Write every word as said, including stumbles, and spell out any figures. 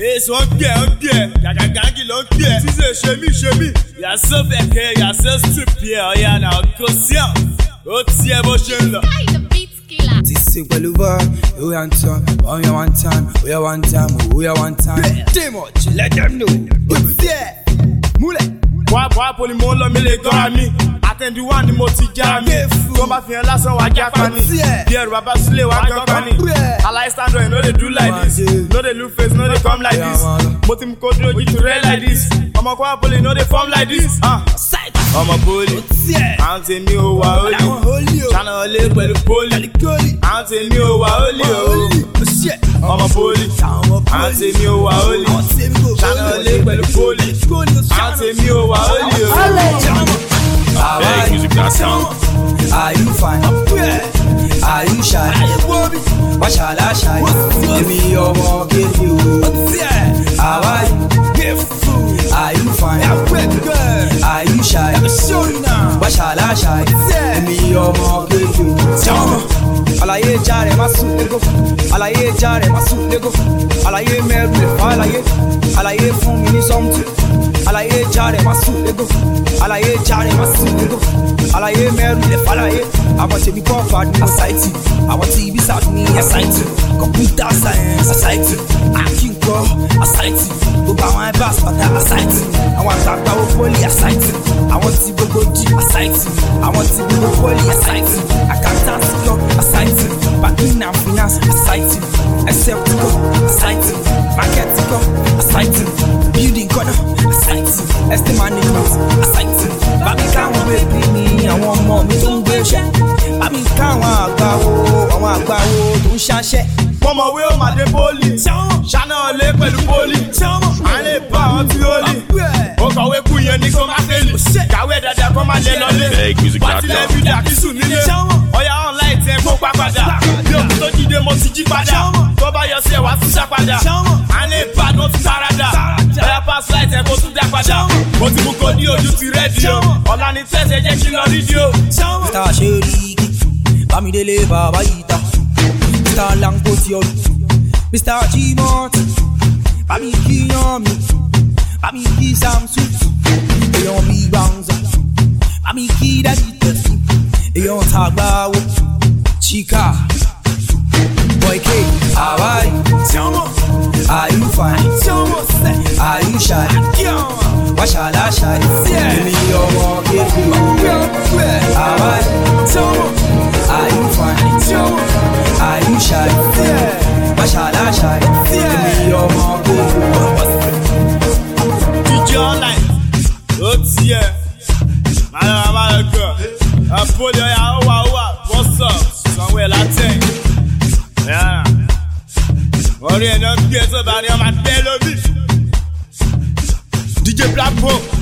Èso ń gbé ń gbé gàgàgàgì ló ń gbé ṣíṣe ṣe mí ṣe mí. Yà so fẹ̀kẹ́ yà so stupid ọ̀yà náà kò sí ọ̀ ó tiẹ̀ bó ṣe ń lọ. This is pẹ̀lú bọ́, ó yà ń tán, ó yà one time, ó yà one time, ó yà one time. Too much, let them know. Ó tiẹ̀ múlẹ̀. Wá bọ́ àpòlì mo ń lọ mi lè gọ́ra mi. Àtẹ̀ndí wà ni mo ti já mi. Tó bá fi hàn lásán wá já pa ni. Bí ẹrù bàbá sílé wá gán pa ni. Aláì stand up, no dey do like this. No dey look face, no dey come like this. Mo ti mú kó dúró jí to red like this. Ọmọ kó àpòlì no dey form like this. Ọmọ poli, àwọn tèmi ò wàólì. Ṣáná ọlé pẹ̀lú poli. Àwọn tèmi ò wàólì o. Ọmọ poli, àwọn tèmi ò wàólì. Ṣáná ọlé pẹ̀lú poli. Àwọn tèmi ò wàólì o. Hey, music dot com. Are you fine? Are you shy? What shall I shy? Give me your more, give you. How are you? Are you fine? Are you shy? What shall I shy? Give me your more, give you. Alaye jare masu lego, alaye jare masu lego, alaye meru le fa alaye, alaye fún mi ní something, alaye jare masu lego, alaye jare masu lego, alaye meru le fa alaye. Àwọn tèmi kọ́ fa ní society, àwọn tí ibi sáà ní society, computer science society, akínkọ́ society, gbogbo àwọn ẹ̀bá àsìpàtà society, àwọn àgbàgbà owó poli society, àwọn tí gbogbo jí society, àwọn tí gbogbo poli society, accountancy club society. Banking and finance, exciting. Acceptical, exciting. Marketical, exciting. Building corner, exciting. Estate management, exciting. Bami káwọn bèbí ni àwọn ọmọ mi tó ń gbéṣẹ́. Bami káwọn àgbàwo, àwọn àgbàwo tó ń ṣaṣẹ́. Mọ̀mọ̀wé ó máa dé poli. Ṣáná ọlé pẹ̀lú poli. À lè bá àwọn tí ó lì. Ó kọ̀wé kú yẹn ní kó má fẹ́lì. Kàwé dáadáa kó má lé lọlé. Pàtílẹ̀ bí dàkísù nílé. Ọ̀yà online tẹ̀ kó pa padà. Bí òkú tó jíde mo ti jí padà. Tó bá yọ sí ẹ̀ wá tún ṣá padà. À lè bá tó tún sáradà. Ọ̀yà pass light ẹ̀ kó tún dá padà. Mo ti mú kó ní ojú ti rédíò. Ọ̀la ni tẹ̀sẹ̀ jẹ́ kí lọ rídíò. Mr. Sheriki, Bamidele Baba Ita, Mister Langoti Olu, Mister Jimot, Bami Kiyomi, Bami Ki Samsu, Eyon Big Bangza, Bami Ki Daddy Tesi, Eyon Tagbawo, Chika, Boy K, how are you? Are you fine? Are you shy? What shall I shy? Give me your more, give you. How are you? Are you fine? Are you shy? What shall I shy? Give me your more, give you. D J online, ó tiẹ̀. Màlúwà màlúkọ̀, àpòlì ọ̀yà ọ̀wà ọ̀wà, what's up? Somewhere Latin. Orí ẹ̀ náà gbé ẹ̀ tó bá ní ọmọ àgbẹ̀ lóbi. D J Black Pro.